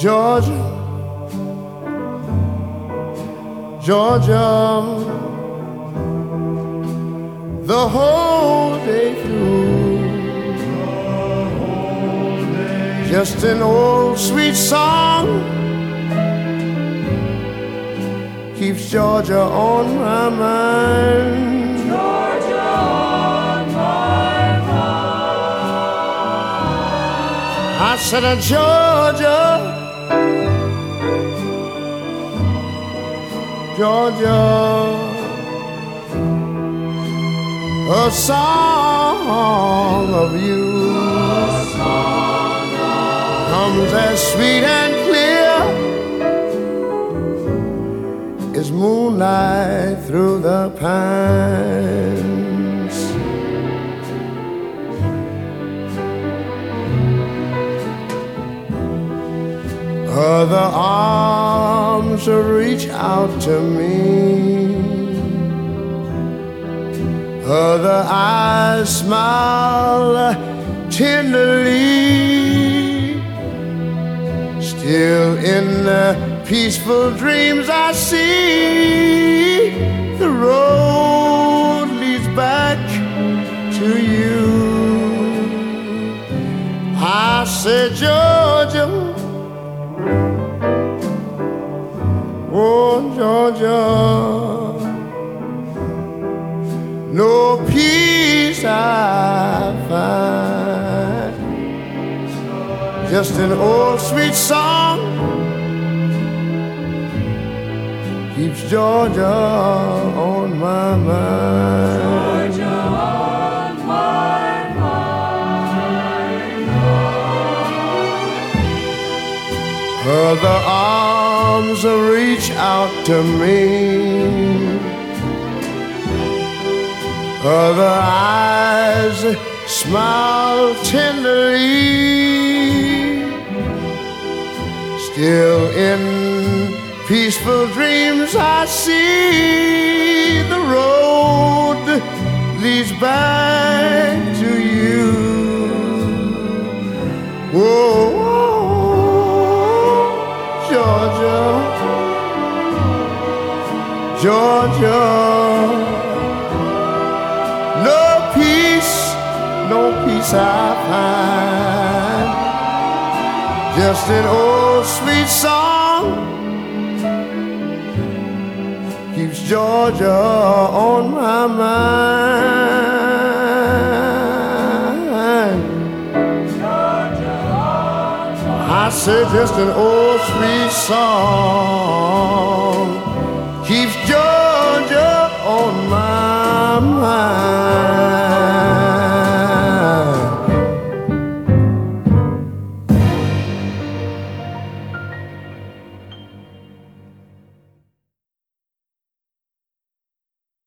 Georgia, Georgia, the whole day through. Just an old sweet song keeps Georgia on my mind. Georgia on my mind. I said, Georgia, Georgia, a song of you comes as sweet and clear as moonlight through the pines. Other arms reach out to me, other eyes smile tenderly. Still in the peaceful dreams I see the road leads back to you. I said, Georgia, oh Georgia, no peace I find, just an old sweet song keeps Georgia on my mind. Georgia on my mind. Other arms reach out to me, other eyes smile tenderly. Still in peaceful dreams I see the road leads back to you. Whoa, Georgia, Georgia, no peace I find, just an old sweet song keeps Georgia on my mind. Georgia on my mind. I said just an old sweet song